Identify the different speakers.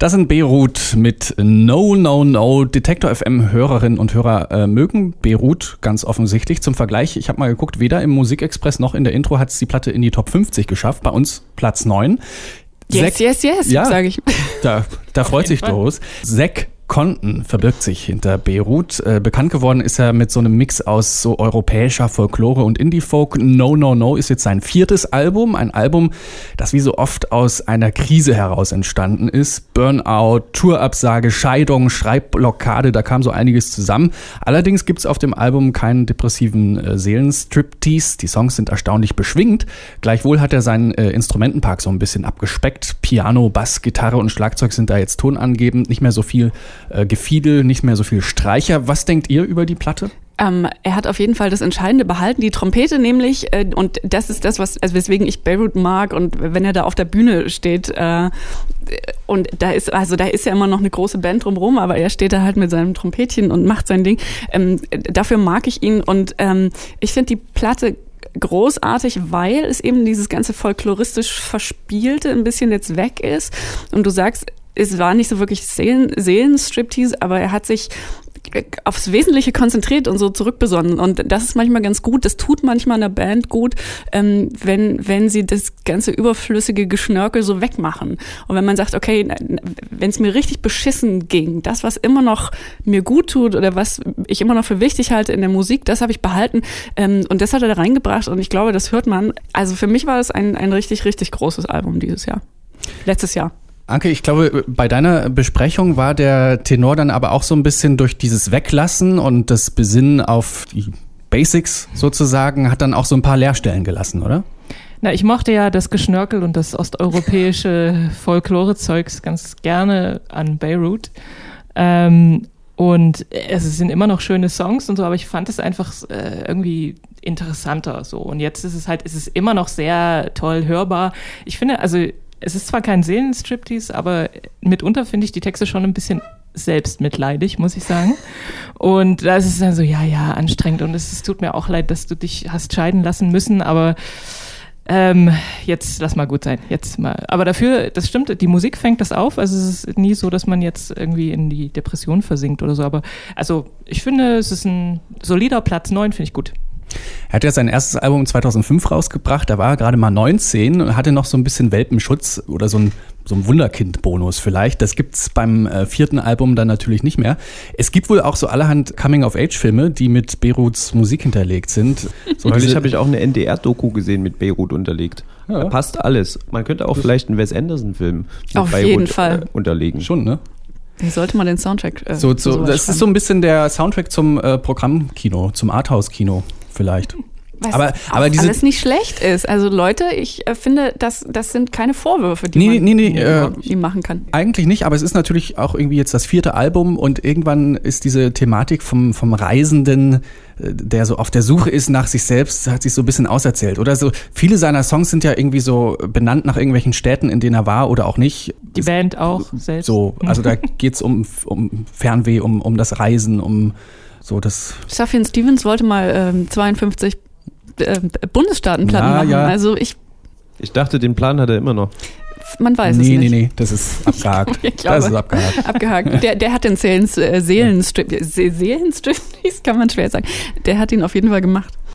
Speaker 1: Das sind Beirut mit No, No, No. Detektor FM Hörerinnen und Hörer mögen Beirut ganz offensichtlich. Zum Vergleich, ich habe mal geguckt, weder im Musikexpress noch in der Intro hat es die Platte in die Top 50 geschafft. Bei uns Platz 9.
Speaker 2: Yes, ja, sage ich.
Speaker 1: Da freut sich Doris. Zack Conton verbirgt sich hinter Beirut. Bekannt geworden ist er mit so einem Mix aus so europäischer Folklore und Indie-Folk. No, No, No ist jetzt sein 4. Album. Ein Album, das wie so oft aus einer Krise heraus entstanden ist. Burnout, Tourabsage, Scheidung, Schreibblockade, da kam so einiges zusammen. Allerdings gibt es auf dem Album keinen depressiven Seelenstriptease. Die Songs sind erstaunlich beschwingt. Gleichwohl hat er seinen Instrumentenpark so ein bisschen abgespeckt. Piano, Bass, Gitarre und Schlagzeug sind da jetzt tonangebend. Nicht mehr so viel Gefiedel, nicht mehr so viel Streicher. Was denkt ihr über die Platte?
Speaker 2: Er hat auf jeden Fall das Entscheidende behalten, die Trompete nämlich, und das ist das, weswegen ich Beirut mag, und wenn er da auf der Bühne steht, und da ist ja immer noch eine große Band drumherum, aber er steht da halt mit seinem Trompetchen und macht sein Ding. Dafür mag ich ihn, und ich finde die Platte großartig, weil es eben dieses ganze folkloristisch Verspielte ein bisschen jetzt weg ist, und du sagst, es war nicht so wirklich Seelenstriptease, aber er hat sich aufs Wesentliche konzentriert und so zurückbesonnen. Und das ist manchmal ganz gut. Das tut manchmal einer Band gut, wenn sie das ganze überflüssige Geschnörkel so wegmachen. Und wenn man sagt, okay, wenn es mir richtig beschissen ging, das, was immer noch mir gut tut oder was ich immer noch für wichtig halte in der Musik, das habe ich behalten. Und das hat er da reingebracht. Und ich glaube, das hört man. Also für mich war es ein richtig, richtig großes Album letztes Jahr.
Speaker 1: Anke, ich glaube, bei deiner Besprechung war der Tenor dann aber auch so ein bisschen durch dieses Weglassen und das Besinnen auf die Basics sozusagen, hat dann auch so ein paar Leerstellen gelassen, oder?
Speaker 3: Na, ich mochte ja das Geschnörkel und das osteuropäische Folklore-Zeugs ganz gerne an Beirut. Und es sind immer noch schöne Songs und so, aber ich fand es einfach irgendwie interessanter so. Und jetzt ist es immer noch sehr toll hörbar. Ich finde, also es ist zwar kein Seelenstriptease, aber mitunter finde ich die Texte schon ein bisschen selbstmitleidig, muss ich sagen. Und da ist es dann so, ja, anstrengend, und es tut mir auch leid, dass du dich hast scheiden lassen müssen, aber jetzt lass mal gut sein. Jetzt mal. Aber dafür, das stimmt, die Musik fängt das auf. Also es ist nie so, dass man jetzt irgendwie in die Depression versinkt oder so. Aber also ich finde, es ist ein solider Platz 9, finde ich gut.
Speaker 1: Er hat ja sein erstes Album 2005 rausgebracht, da war er gerade mal 19 und hatte noch so ein bisschen Welpenschutz oder so ein Wunderkind-Bonus vielleicht. Das gibt's beim 4. Album dann natürlich nicht mehr. Es gibt wohl auch so allerhand Coming-of-Age-Filme, die mit Beiruts Musik hinterlegt sind. So
Speaker 4: neulich habe ich auch eine NDR-Doku gesehen mit Beirut unterlegt. Ja. Da passt alles. Man könnte auch vielleicht einen Wes Anderson-Film mit
Speaker 2: auf
Speaker 4: Beirut
Speaker 2: jeden Fall
Speaker 4: unterlegen.
Speaker 1: Schon, ne?
Speaker 2: Wie sollte man den Soundtrack
Speaker 1: das ist so ein bisschen der Soundtrack zum Programmkino, zum Arthouse-Kino vielleicht.
Speaker 2: Was aber alles nicht schlecht ist. Also Leute, ich finde, das sind keine Vorwürfe, die man machen kann.
Speaker 1: Eigentlich nicht, aber es ist natürlich auch irgendwie jetzt das 4. Album, und irgendwann ist diese Thematik vom Reisenden, der so auf der Suche ist nach sich selbst, hat sich so ein bisschen auserzählt. Oder so, viele seiner Songs sind ja irgendwie so benannt nach irgendwelchen Städten, in denen er war oder auch nicht.
Speaker 3: Die Band auch selbst.
Speaker 1: So, also da geht's um Fernweh, um das Reisen, um so das.
Speaker 2: Sufjan Stevens wollte mal 52 Bundesstaatenplatten machen. Ja. Also ich
Speaker 4: dachte, den Plan hat er immer noch.
Speaker 2: Man weiß es nicht.
Speaker 1: Nee, das ist abgehakt. Das ist
Speaker 2: abgehakt. Der hat den Seelenstrip, kann man schwer sagen. Der hat ihn auf jeden Fall gemacht.